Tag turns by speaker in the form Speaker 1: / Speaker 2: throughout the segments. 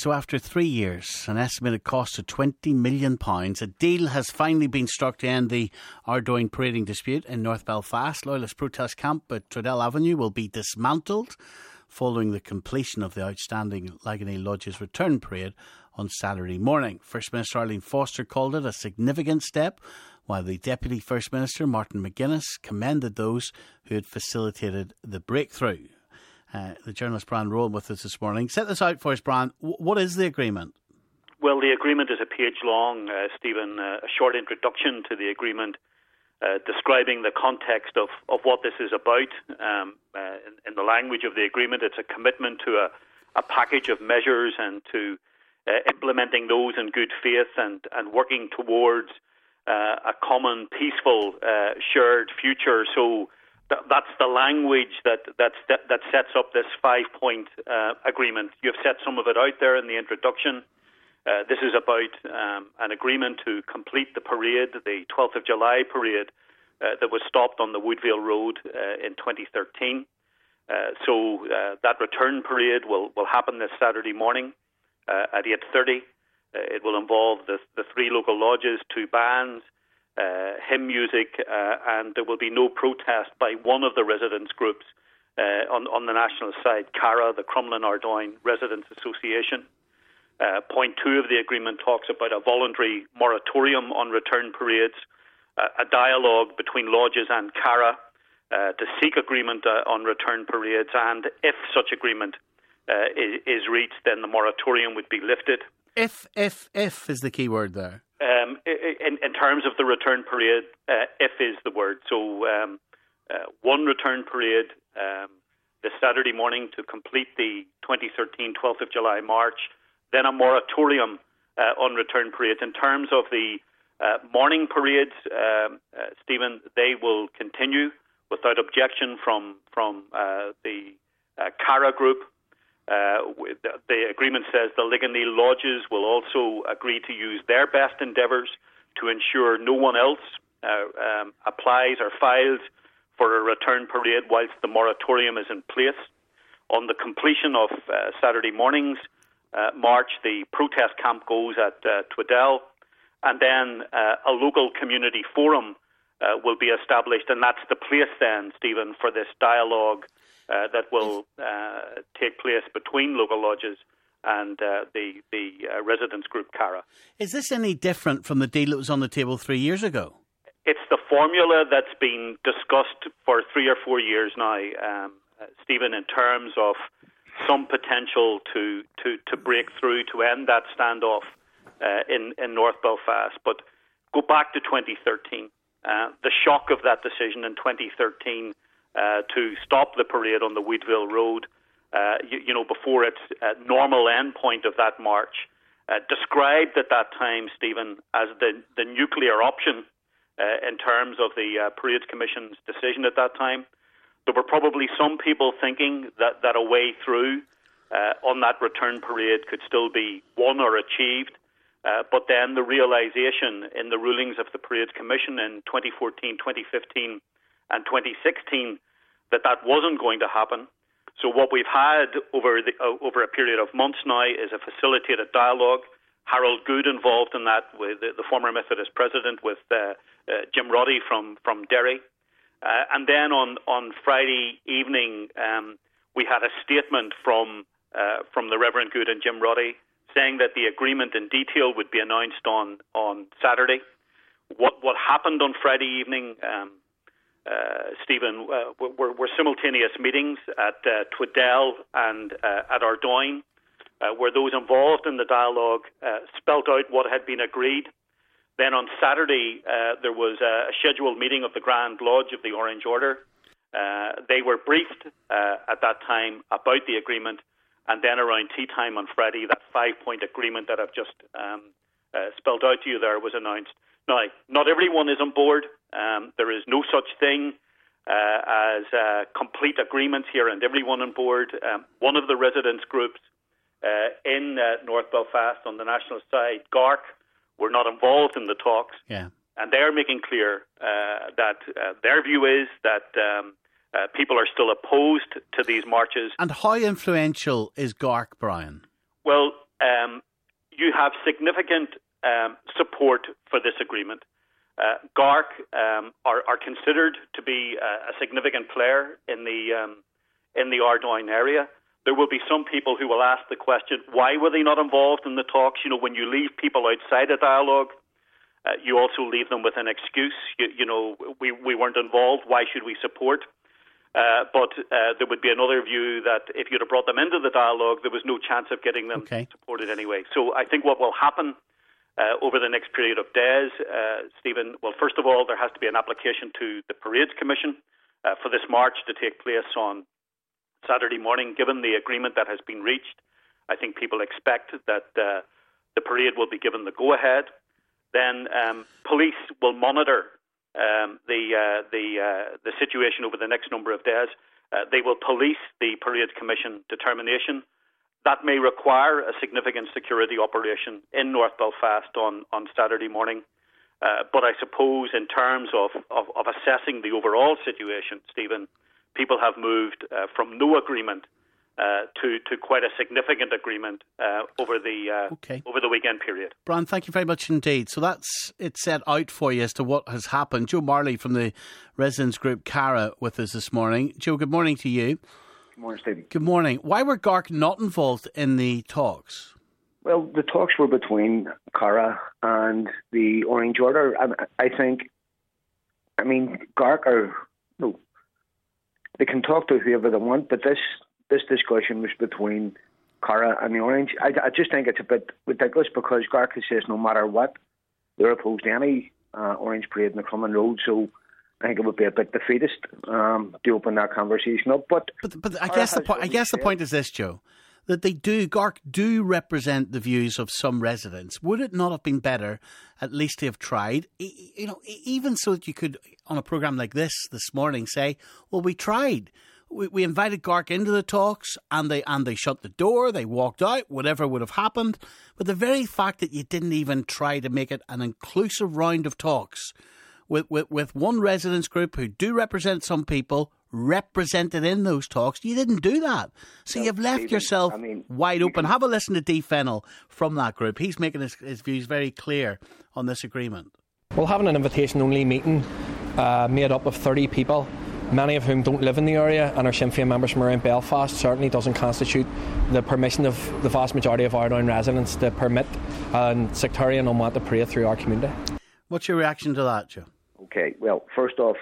Speaker 1: So after 3 years, an estimated cost of £20 million, a deal has finally been struck to end the Ardoyne parading dispute in North Belfast. Loyalist protest camp at Tweddell Avenue will be dismantled following the completion of the outstanding Lagany Lodge's return parade on Saturday morning. First Minister Arlene Foster called it a significant step, while the Deputy First Minister Martin McGuinness commended those who had facilitated the breakthrough. The journalist Brian Rowan with us this morning. Set this out for us, Brian. What is the agreement?
Speaker 2: Well, the agreement is a page long, Stephen. A short introduction to the agreement describing the context of what this is about. In the language of the agreement, it's a commitment to a package of measures and to implementing those in good faith and working towards a common, peaceful, shared future. So that's the language that sets up this 5-point agreement. You've set some of it out there in the introduction. This is about an agreement to complete the parade, the 12th of July parade that was stopped on the Woodvale Road in 2013. So that return parade will happen this Saturday morning at 8:30. It will involve the 3 local lodges, 2 bands, hymn music, and there will be no protest by one of the residents' groups on the national side, CARA, the Crumlin Ardoyne Residents Association. Point 2 of the agreement talks about a voluntary moratorium on return parades, a dialogue between lodges and CARA to seek agreement on return parades, and if such agreement is reached, then the moratorium would be lifted.
Speaker 1: If is the key word there.
Speaker 2: In terms of the return parade, if is the word. So one return parade this Saturday morning to complete the 2013 12th of July march, then a moratorium on return parades. In terms of the morning parades, Stephen, they will continue without objection from the CARA group. The agreement says the Lagany Lodges will also agree to use their best endeavours to ensure no one else applies or files for a return parade whilst the moratorium is in place. On the completion of Saturday morning's march, the protest camp goes at Tweddell, and then a local community forum will be established, and that's the place then, Stephen, for this dialogue that will take place between local lodges and the residents group CARA.
Speaker 1: Is this any different from the deal that was on the table 3 years ago?
Speaker 2: It's the formula that's been discussed for 3 or 4 years now, Stephen, in terms of some potential to break through, to end that standoff in North Belfast. But go back to 2013. The shock of that decision in 2013 to stop the parade on the Woodvale Road, before its normal end point of that march, described at that time, Stephen, as the nuclear option in terms of the Parades Commission's decision at that time. There were probably some people thinking that a way through on that return parade could still be won or achieved. But then the realisation in the rulings of the Parades Commission in 2014, 2015 and 2016 that wasn't going to happen. So what we've had over a period of months now is a facilitated dialogue. Harold Good involved in that with the former Methodist president, with Jim Roddy from Derry. And then on Friday evening, we had a statement from the Reverend Good and Jim Roddy saying that the agreement in detail would be announced on Saturday. What happened on Friday evening, Stephen, were simultaneous meetings at Tweddell and at Ardoyne, where those involved in the dialogue spelt out what had been agreed. Then on Saturday, there was a scheduled meeting of the Grand Lodge of the Orange Order. They were briefed at that time about the agreement, and then around tea time on Friday, that 5-point agreement that I've just spelled out to you there was announced. Now, not everyone is on board. There is no such thing as complete agreements here and everyone on board. One of the residents' groups in North Belfast on the national side, GARC, were not involved in the talks.
Speaker 1: Yeah.
Speaker 2: And they're making clear that their view is that people are still opposed to these marches.
Speaker 1: And how influential is GARC, Brian?
Speaker 2: Well, you have significant support for this agreement. GARC are considered to be a significant player in the Ardoyne area. There will be some people who will ask the question, why were they not involved in the talks? You know, when you leave people outside a dialogue, you also leave them with an excuse. We weren't involved. Why should we support? But there would be another view that if you'd have brought them into the dialogue, there was no chance of getting them supported anyway. So I think what will happen over the next period of days, Stephen, well, first of all, there has to be an application to the Parades Commission for this march to take place on Saturday morning. Given the agreement that has been reached, I think people expect that the parade will be given the go-ahead. Then police will monitor the situation over the next number of days. They will police the Parade Commission determination. That may require a significant security operation in North Belfast on Saturday morning. But I suppose in terms of assessing the overall situation, Stephen, people have moved from no agreement to quite a significant agreement over the weekend period.
Speaker 1: Brian, thank you very much indeed. So that's it set out for you as to what has happened. Joe Marley from the residents group Cara with us this morning. Joe, good morning to you.
Speaker 3: Good morning, Stephen.
Speaker 1: Good morning. Why were GARC not involved in the talks?
Speaker 3: Well, the talks were between Cara and the Orange Order. And GARC they can talk to whoever they want, but this discussion was between Cara and the Orange. I just think it's a bit ridiculous because GARC says no matter what, they're opposed to any Orange parade in the Crumlin Road, so I think it would be a bit defeatist to open that conversation up. But
Speaker 1: I guess the point is this, Joe, that GARC do represent the views of some residents. Would it not have been better at least to have tried, even so that you could, on a programme like this morning, say, well, we tried. We invited GARC into the talks and they shut the door, they walked out, whatever would have happened. But the very fact that you didn't even try to make it an inclusive round of talks with one residents group who do represent some people represented in those talks, you didn't do that. So you've left yourself wide open. Have a listen to Dee Fennell from that group. He's making his views very clear on this agreement.
Speaker 4: Well, having an invitation-only meeting made up of 30 people, many of whom don't live in the area and are Sinn Féin members from around Belfast, certainly doesn't constitute the permission of the vast majority of Ardoyne residents to permit a sectarian unwanted parade through our community. What's
Speaker 1: your reaction to that, Joe?
Speaker 3: Okay, well, first off,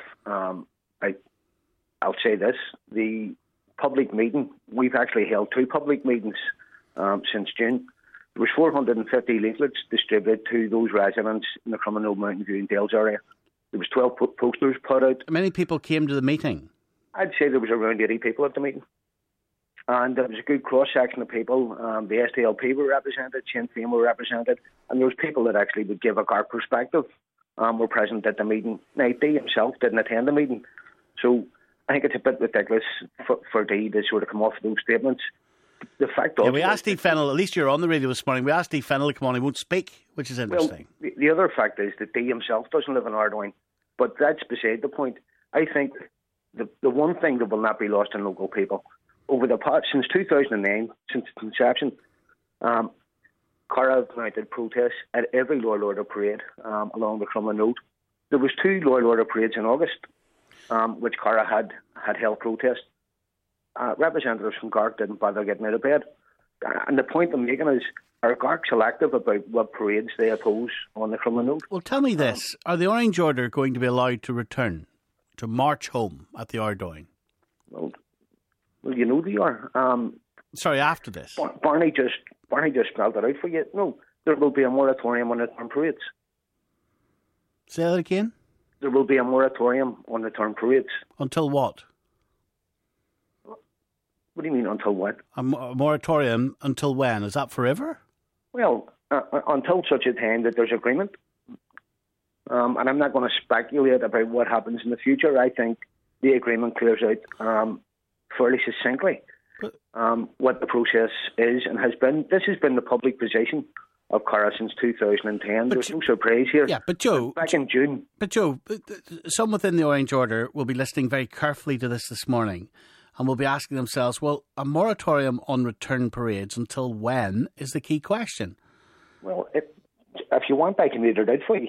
Speaker 3: I'll say this. The public meeting, we've actually held 2 public meetings since June. There was 450 leaflets distributed to those residents in the Crumlin Road, Mountain View and Dales area. There was 12 posters put out.
Speaker 1: How many people came to the meeting?
Speaker 3: I'd say there was around 80 people at the meeting. And there was a good cross-section of people. The SDLP were represented, Sinn Féin were represented, and there was people that actually would give a GARC perspective were present at the meeting. Now, Dee himself didn't attend the meeting. So I think it's a bit ridiculous for Dee to sort of come off those statements. The fact
Speaker 1: we asked Dee Fennell, at least you're on the radio this morning, we asked Dee Fennell to come on, he won't speak, which is interesting.
Speaker 3: Well, the other fact is that Dee himself doesn't live in Ardoyne, but that's beside the point. I think the one thing that will not be lost in local people, over the past, since 2009, since its inception, Cara have mounted protests at every Law and Order parade along the Crumlin Road. There was 2 Law and Order parades in August, which Cara had held protests. Representatives from GARC didn't bother getting out of bed. And the point I'm making is, are GARC selective about what parades they oppose on the Crumlin Road?
Speaker 1: Well, tell me this. Are the Orange Order going to be allowed to return, to march home at the Ardoyne?
Speaker 3: Well, you know they are.
Speaker 1: Sorry, after this?
Speaker 3: Barney just spelled it out for you. No, there will be a moratorium on return parades.
Speaker 1: Say that again?
Speaker 3: There will be a moratorium on return parades.
Speaker 1: Until what?
Speaker 3: What do you mean, until what?
Speaker 1: A moratorium until when? Is that forever?
Speaker 3: Well, until such a time that there's agreement. And I'm not going to speculate about what happens in the future. I think the agreement clears out fairly succinctly what the process is and has been. This has been the public position of Cara since 2010. There's no surprise here.
Speaker 1: Yeah, but Joe...
Speaker 3: Back in June...
Speaker 1: But Joe, some within the Orange Order will be listening very carefully to this morning and will be asking themselves, well, a moratorium on return parades until when is the key question?
Speaker 3: Well, if you want, I can read it out for you.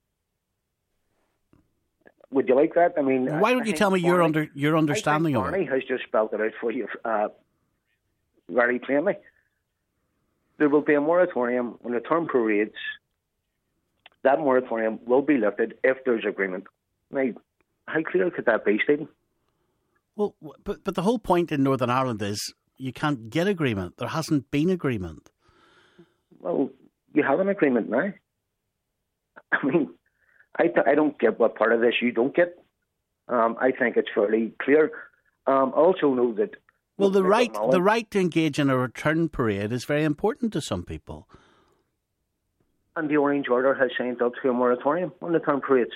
Speaker 3: Would you like that? I mean,
Speaker 1: why don't you tell me your understanding of it?
Speaker 3: Barney has just spelled it out for you very plainly. There will be a moratorium on return parades. That moratorium will be lifted if there's agreement. Now, how clear could that be, Stephen?
Speaker 1: Well, but the whole point in Northern Ireland is you can't get agreement. There hasn't been agreement.
Speaker 3: Well, you have an agreement now. I mean, I don't get what part of this you don't get. I think it's fairly clear. I also know that...
Speaker 1: Well, the right to engage in a return parade is very important to some people.
Speaker 3: And the Orange Order has signed up to a moratorium on return parades.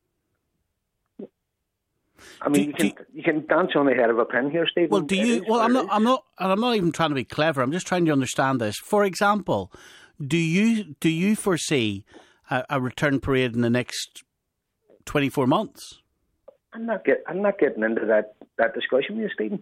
Speaker 3: I mean, you can dance on the head of a pin here, Stephen.
Speaker 1: Well, do you? Well, I'm not even trying to be clever. I'm just trying to understand this. For example, do you foresee a return parade in the next 24 months?
Speaker 3: I'm not getting into that discussion with you, Stephen.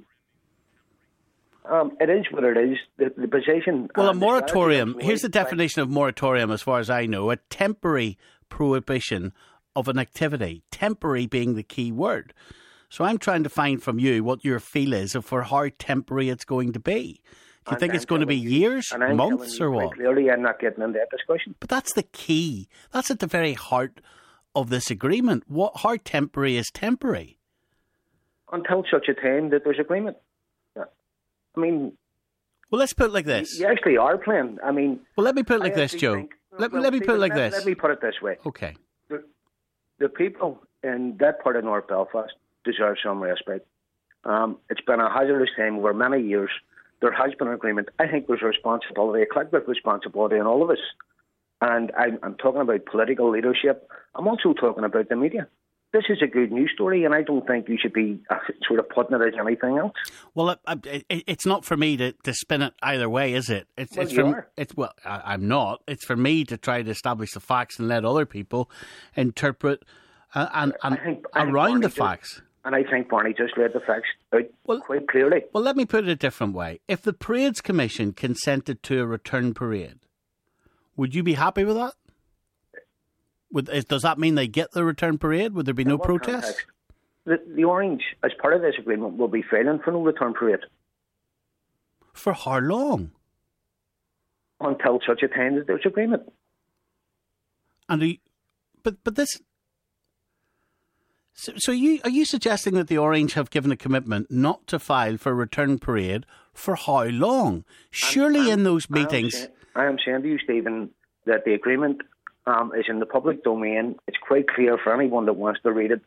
Speaker 3: It is what it is. The position.
Speaker 1: Well, a moratorium. Here's the definition of moratorium, as far as I know: a temporary prohibition of an activity. Temporary being the key word. So I'm trying to find from you what your feel is for how temporary it's going to be. Do you think it's going to be years, months, or what?
Speaker 3: Clearly, I'm not getting into that discussion.
Speaker 1: But that's the key. That's at the very heart of this agreement. How temporary is temporary?
Speaker 3: Until such a time that there's agreement. I mean...
Speaker 1: Well, let's put it like this.
Speaker 3: You actually are playing. I mean...
Speaker 1: Well, let me put it like this, Joe. Let me put it like this.
Speaker 3: Let me put it this way.
Speaker 1: Okay.
Speaker 3: The people in that part of North Belfast deserve some respect. It's been a hazardous time over many years. There has been an agreement. I think there's a responsibility, a collective responsibility in all of us. And I'm talking about political leadership. I'm also talking about the media. This is a good news story, and I don't think you should be sort of putting it as anything else.
Speaker 1: Well, it's not for me to spin it either way, is it? I'm not. It's for me to try to establish the facts and let other people interpret and around the facts.
Speaker 3: And I think Barney just laid the facts out quite clearly.
Speaker 1: Well, let me put it a different way. If the Parades Commission consented to a return parade, would you be happy with that? Does that mean they get the return parade? Would there be no protest?
Speaker 3: The Orange, as part of this agreement, will be filing for no return parade.
Speaker 1: For how long?
Speaker 3: Until such a time that there's agreement.
Speaker 1: And but this... So are you suggesting that the Orange have given a commitment not to file for a return parade for how long? Surely in those meetings...
Speaker 3: I am saying to you, Stephen, that the agreement is in the public domain. It's quite clear for anyone that wants to read it.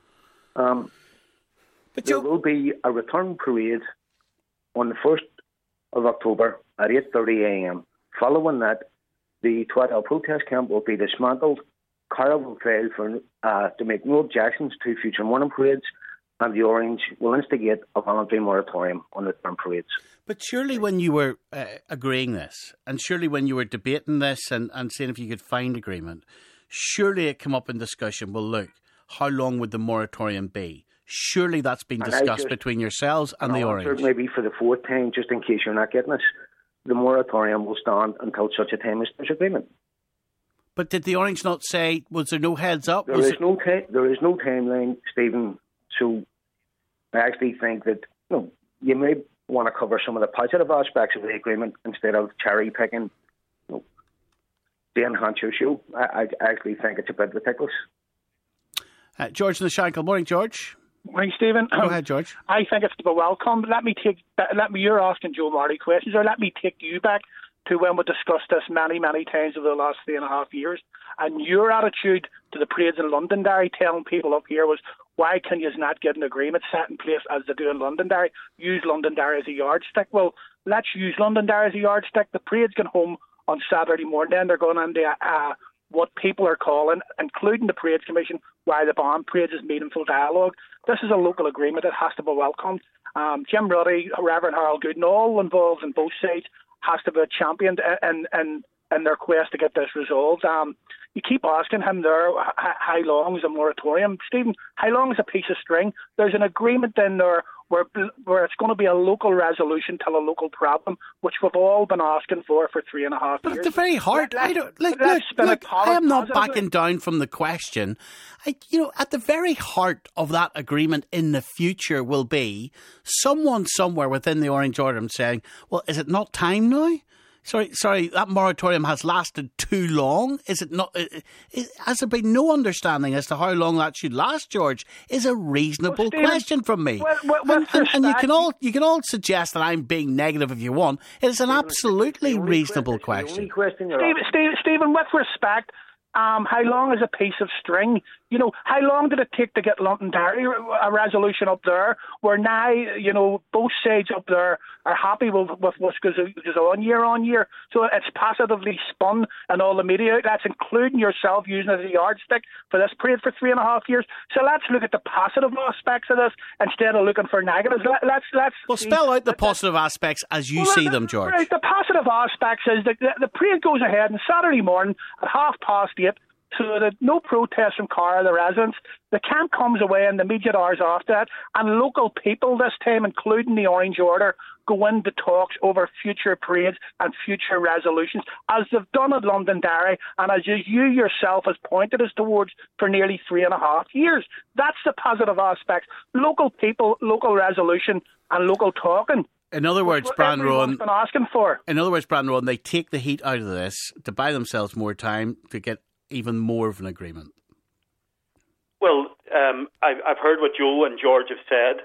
Speaker 3: There will be a return parade on the 1st of October at 8:30 a.m. Following that, the Twadell protest camp will be dismantled. Cara will fail to make no objections to future morning parades, and the Orange will instigate a voluntary moratorium on return parades.
Speaker 1: But surely when you were agreeing this, and surely when you were debating this and seeing if you could find agreement, surely it came up in discussion, well, look, how long would the moratorium be? Surely that's been discussed between yourselves and the Orange.
Speaker 3: Maybe for the fourth time, just in case you're not getting us, the moratorium will stand until such a time as there's agreement.
Speaker 1: But did the Orange not say, was there no heads up?
Speaker 3: There is no timeline, Stephen. So I actually think that you may want to cover some of the positive aspects of the agreement instead of cherry picking the enhance your show. I actually think it's a bit ridiculous.
Speaker 1: George in the Shankill. Morning, George.
Speaker 5: Morning, Stephen.
Speaker 1: Go ahead, George.
Speaker 5: I think it's to be welcome. You're asking Joe Marty questions, or let me take you back to when we discussed this many, many times over the last 3.5 years. And your attitude to the parades in Londonderry, telling people up here, was, why can you not get an agreement set in place as they do in Londonderry? Use Londonderry as a yardstick. Well, let's use Londonderry as a yardstick. The parade's going home on Saturday morning, and they're going into what people are calling, including the Parades Commission, why the bomb parades is meaningful dialogue. This is a local agreement. It has to be welcomed. Jim Ruddy, Reverend Harold Gooden, all involved in both sides, has to be championed in their quest to get this resolved. You keep asking him there, how long is a moratorium? Stephen, how long is a piece of string? There's an agreement in there where it's going to be a local resolution to a local problem, which we've all been asking for 3.5 years.
Speaker 1: But at the very heart, I am not backing down from the question. At the very heart of that agreement in the future will be someone somewhere within the Orange Order saying, well, is it not time now? Sorry, that moratorium has lasted too long. Is it not? Has there been no understanding as to how long that should last, George? Is a reasonable question from me. And you can all suggest that I'm being negative if you want. It is an absolutely reasonable question.
Speaker 5: Stephen, with respect, how long is a piece of string? How long did it take to get Londonderry a resolution up there where now, both sides up there are happy with what goes on year. So it's positively spun in all the media outlets, including yourself using it as a yardstick for this parade for 3.5 years. So let's look at the positive aspects of this instead of looking for negatives.
Speaker 1: Well, spell out the positive aspects as you see them, George.
Speaker 5: Right, the positive aspects is that the parade goes ahead on Saturday morning at 8:30. So that no protest from Cara, the residents. The camp comes away in the immediate hours after that, and local people this time, including the Orange Order, go into talks over future parades and future resolutions, as they've done at Londonderry, and as you yourself has pointed us towards for nearly 3.5 years. That's the positive aspects. Local people, local resolution, and local talking.
Speaker 1: In other words, Brian Rowan,
Speaker 5: they
Speaker 1: take the heat out of this to buy themselves more time to get even more of an agreement.
Speaker 2: Well, I've heard what Joe and George have said.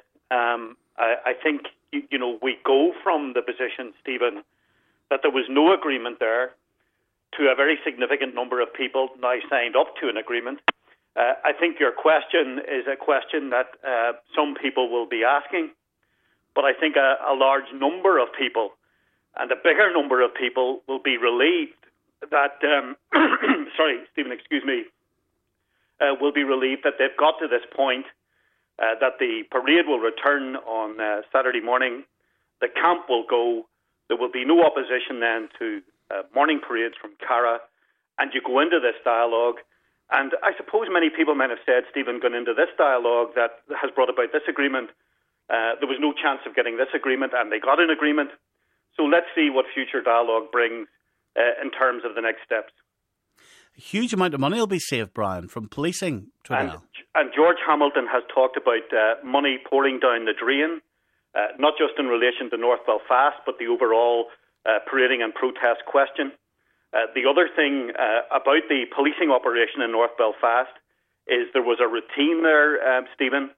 Speaker 2: I think, we go from the position, Stephen, that there was no agreement there to a very significant number of people now signed up to an agreement. I think your question is a question that some people will be asking, but I think a large number of people and a bigger number of people will be relieved that, Stephen, excuse me, will be relieved that they've got to this point, that the parade will return on Saturday morning, the camp will go, there will be no opposition then to morning parades from Cara, and you go into this dialogue. And I suppose many people might have said, Stephen, going into this dialogue that has brought about this agreement, there was no chance of getting this agreement, and they got an agreement. So let's see what future dialogue brings in terms of the next steps.
Speaker 1: A huge amount of money will be saved, Brian, from policing Tredell.
Speaker 2: And George Hamilton has talked about money pouring down the drain, not just in relation to North Belfast, but the overall parading and protest question. The other thing about the policing operation in North Belfast is there was a routine there, Stephen,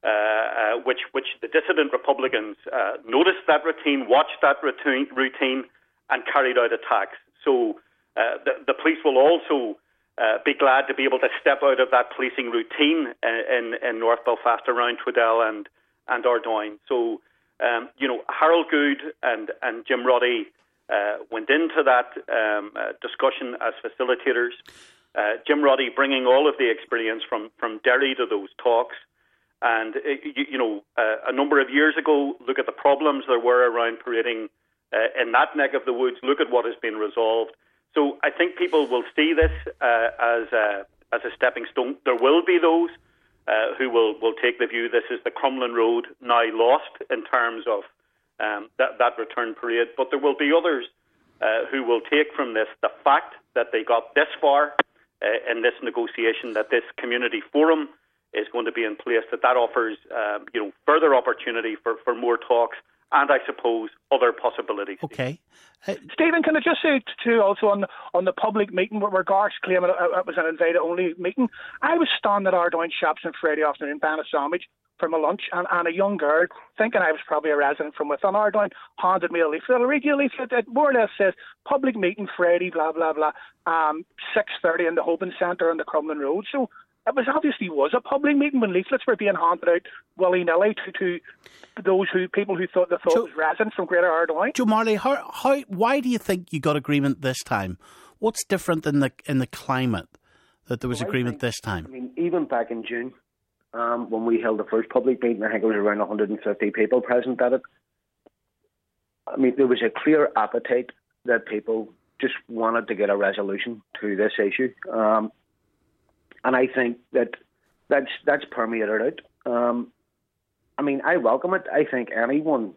Speaker 2: which the dissident Republicans noticed that routine, watched that routine, and carried out attacks. So the police will also be glad to be able to step out of that policing routine in North Belfast around Tredell and Ardoyne. So, Harold Good and Jim Roddy went into that discussion as facilitators. Jim Roddy bringing all of the experience from Derry to those talks. And, a number of years ago, look at the problems there were around parading in that neck of the woods. Look at what has been resolved. So I think people will see this as a stepping stone. There will be those who will take the view this is the Crumlin Road now lost in terms of that return parade. But there will be others who will take from this the fact that they got this far in this negotiation, that this community forum is going to be in place, that offers further opportunity for more talks, and I suppose other possibilities.
Speaker 1: Okay.
Speaker 5: Stephen, can I just say too, also on the public meeting where Garth claiming it was an invited-only meeting? I was standing at Ardoyne shops on Friday afternoon buying a sandwich for my lunch, and a young girl, thinking I was probably a resident from within Ardoyne, handed me a leaflet. I'll read you a leaflet that more or less says, public meeting Friday, blah, blah, blah, 6:30 in the Hoban Centre on the Crumlin Road. So it was a public meeting when leaflets were being handed out willy-nilly to those people who thought it was residents from Greater Ardoyne.
Speaker 1: Joe Marley, why do you think you got agreement this time? What's different in the climate that there was agreement this time?
Speaker 3: I mean, even back in June, when we held the first public meeting, I think it was around 150 people present at it. I mean, there was a clear appetite that people just wanted to get a resolution to this issue. And I think that's permeated out. I mean, I welcome it. I think anyone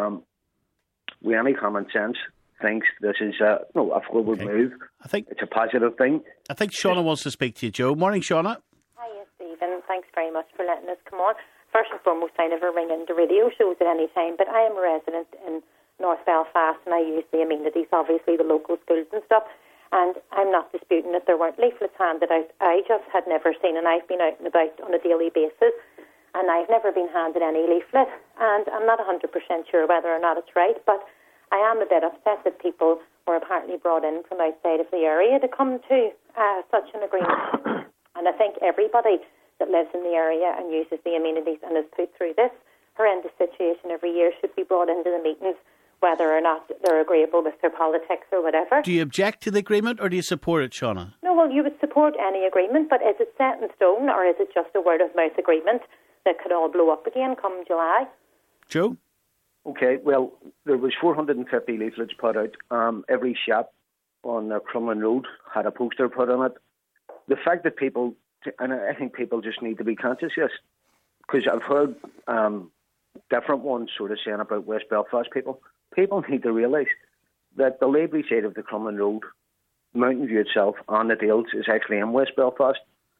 Speaker 3: with any common sense thinks this is a forward move.
Speaker 1: I think
Speaker 3: it's a positive thing.
Speaker 1: I think Shauna wants to speak to you, Joe. Morning, Shauna.
Speaker 6: Hiya, Stephen. Thanks very much for letting us come on. First and foremost, I never ring into radio shows at any time, but I am a resident in North Belfast and I use the amenities, obviously the local schools and stuff, and I'm not disputing that there weren't leaflets handed out. I just had never seen, and I've been out and about on a daily basis, and I've never been handed any leaflet, and I'm not 100% sure whether or not it's right, but I am a bit upset that people were apparently brought in from outside of the area to come to such an agreement. And I think everybody that lives in the area and uses the amenities and is put through this horrendous situation every year should be brought into the meetings, whether or not they're agreeable with their politics or whatever.
Speaker 1: Do you object to the agreement or do you support it, Shauna?
Speaker 6: No, well, you would support any agreement, but is it set in stone or is it just a word-of-mouth agreement that could all blow up again come July?
Speaker 1: Joe?
Speaker 3: Okay, well, there was 450 leaflets put out. Every shop on Crumlin Road had a poster put on it. The fact that people, and I think people just need to be conscious, yes, because I've heard different ones sort of saying about West Belfast people. People need to realise that the Labour side of the Crumlin Road, Mountain View itself, and the Dales is actually in West Belfast.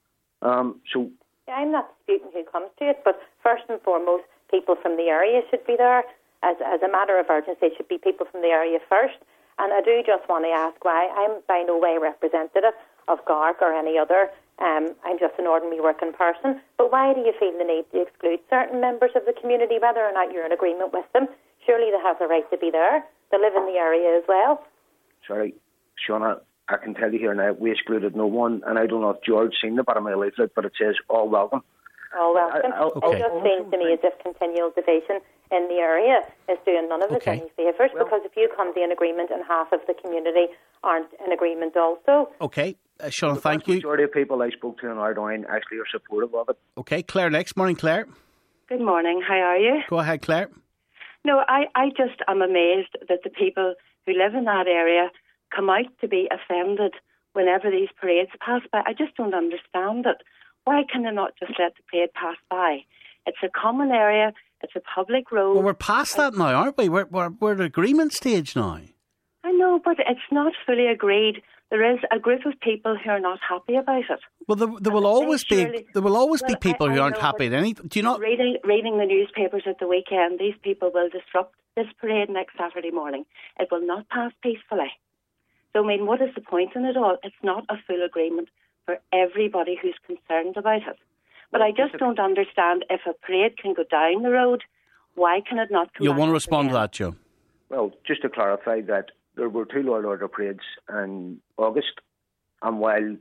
Speaker 3: So
Speaker 6: yeah, I'm not disputing who comes to it, but first and foremost, people from the area should be there. As a matter of urgency, it should be people from the area first. And I do just want to ask why. I'm by no way representative of GARC or any other. I'm just an ordinary working person. But why do you feel the need to exclude certain members of the community, whether or not you're in agreement with them? Surely they have the right to be there. They live in the area as well.
Speaker 3: Sorry, Shauna, I can tell you here now, we excluded no one. And I don't know if George seen the bottom of the leaflet, but it says all welcome.
Speaker 6: All welcome. It just seems to me as if continual division in the area is doing none of us any favours, because if you come to an agreement and half of the community aren't in agreement also.
Speaker 1: Okay, Shauna, thank you.
Speaker 3: The majority of people I spoke to in Ardoyne actually are supportive of it.
Speaker 1: Okay, Claire next. Morning, Claire.
Speaker 7: Good morning, how are you?
Speaker 1: Go ahead, Claire.
Speaker 7: No, I just am amazed that the people who live in that area come out to be offended whenever these parades pass by. I just don't understand it. Why can they not just let the parade pass by? It's a common area. It's a public road.
Speaker 1: Well, we're past that now, aren't we? We're at agreement stage now.
Speaker 7: I know, but it's not fully agreed. There is a group of people who are not happy about it.
Speaker 1: Well, there will always be people who aren't happy at anything. Do you not
Speaker 7: reading the newspapers at the weekend? These people will disrupt this parade next Saturday morning. It will not pass peacefully. So, I mean, what is the point in it all? It's not a full agreement for everybody who's concerned about it. But I just don't understand, if a parade can go down the road, why can it not come
Speaker 1: You'll want to respond to that, Joe?
Speaker 3: Well, just to clarify that there were 2 Law and Order parades in August, and while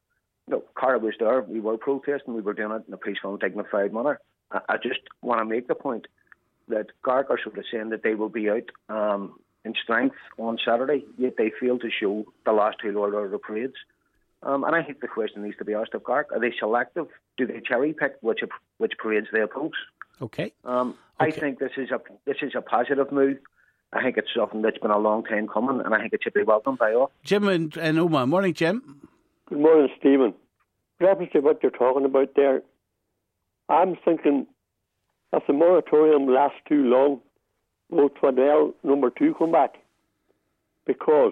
Speaker 3: Cara was there, we were protesting, we were doing it in a peaceful and dignified manner. I just want to make the point that GARC are sort of saying that they will be out in strength on Saturday, yet they fail to show the last 2 Law and Order parades. And I think the question needs to be asked of GARC. Are they selective? Do they cherry pick which parades they oppose?
Speaker 1: Okay.
Speaker 3: I think this is a positive move. I think it's something that's been a long time coming, and I think it should be welcomed by all.
Speaker 1: Jim and Omagh. Morning, Jim.
Speaker 8: Good morning, Stephen. Reference to what you're talking about there, I'm thinking if the moratorium lasts too long, will Twadell number 2 come back? Because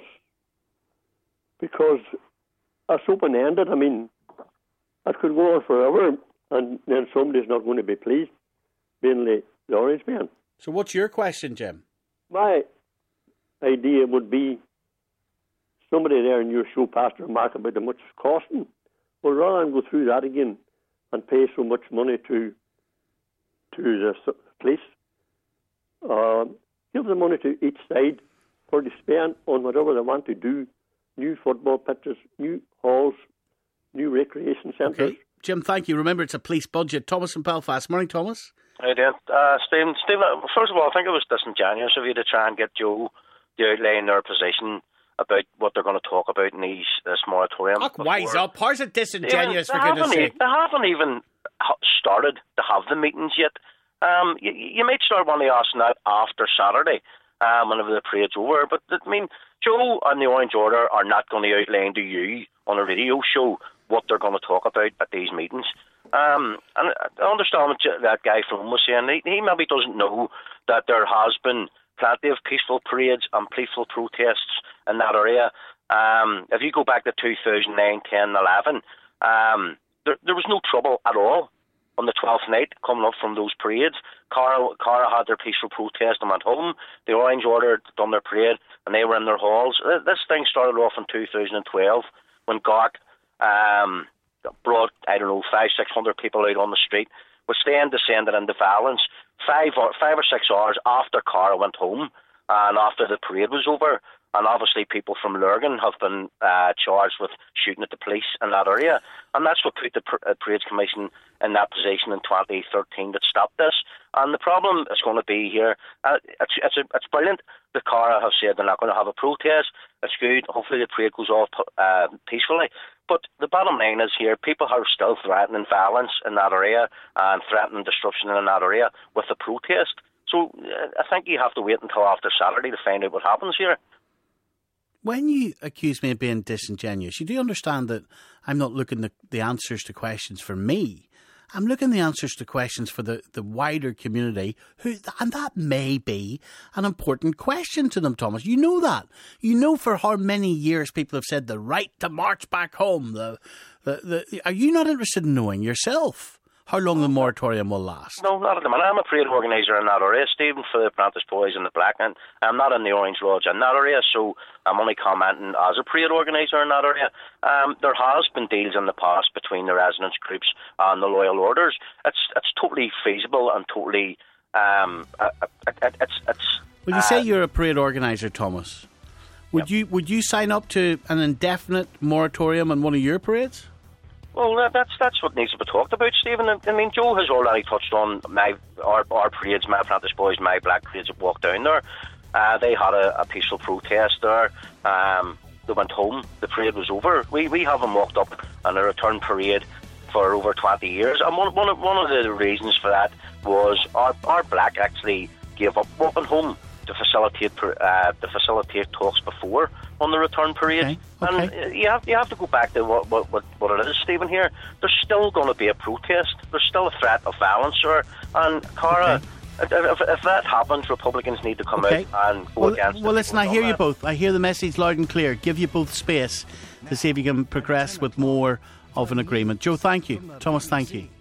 Speaker 8: it's open-ended. I mean, it could go on forever, and then somebody's not going to be pleased, being the Orange Man.
Speaker 1: So what's your question, Jim?
Speaker 8: My idea would be somebody there in your show passed a remark about how much it's costing. Well, rather than go through that again and pay so much money to the police, give the money to each side for to spend on whatever they want to do. New football pitches, new halls, new recreation centres.
Speaker 1: Okay. Jim, thank you. Remember, it's a police budget. Thomas in Belfast. Morning, Thomas.
Speaker 9: How you doing? Stephen, first of all, I think it was disingenuous of you to try and get Joe to outline their position about what they're going to talk about in this moratorium.
Speaker 1: Look, wise up. How's it disingenuous, for goodness sake?
Speaker 9: They haven't even started to have the meetings yet. You might start one of asking that after Saturday, whenever the parade's over. But, I mean, Joe and the Orange Order are not going to outline to you on a radio show what they're going to talk about at these meetings. And I understand what that guy from was saying. He maybe doesn't know that there has been plenty of peaceful parades and peaceful protests in that area. If you go back to 2009, 10, 11, there was no trouble at all on the 12th night coming up from those parades. Cara had their peaceful protest and went home. The Orange Order had done their parade and they were in their halls. This thing started off in 2012 when GARC brought, 500-600 people out on the street, which then descended into violence 5 or 6 hours after Cara went home and after the parade was over. And obviously people from Lurgan have been charged with shooting at the police in that area. And that's what put the Parades Commission in that position in 2013 that stopped this. And the problem is going to be here, it's brilliant that Cara have said they're not going to have a protest. It's good. Hopefully the parade goes off peacefully. But the bottom line is here, people are still threatening violence in that area and threatening destruction in that area with the protest. So I think you have to wait until after Saturday to find out what happens here.
Speaker 1: When you accuse me of being disingenuous, you do understand that I'm not looking at the answers to questions for me. I'm looking at the answers to questions for the wider community, and that may be an important question to them, Thomas. You know that. You know for how many years people have said the right to march back home. Are you not interested in knowing yourself how long the moratorium will last?
Speaker 9: No, not at the minute. I'm a parade organiser in that area, Stephen, for the Apprentice Boys and the Black, and I'm not in the Orange Lodge in that area, so I'm only commenting as a parade organiser in that area. There has been deals in the past between the residents groups and the loyal orders. It's totally feasible and totally
Speaker 1: Well, you say you're a parade organiser, Thomas. Would you sign up to an indefinite moratorium on one of your parades?
Speaker 9: Well, that's what needs to be talked about, Stephen. I mean, Joe has already touched on our parades, my Apprentice Boys, my Black parades that walked down there. They had a peaceful protest there. They went home. The parade was over. We haven't walked up on a return parade for over 20 years. And one of the reasons for that was our Black actually gave up walking home to facilitate talks before on the return parade. Okay. And you have to go back to what it is, Stephen, here. There's still going to be a protest. There's still a threat of violence, sir. And Cara, if that happens, Republicans need to come out and go against it.
Speaker 1: Well, listen, I hear you both. I hear the message loud and clear. Give you both space to see if you can progress with more of an agreement. Joe, thank you. Thomas, thank you.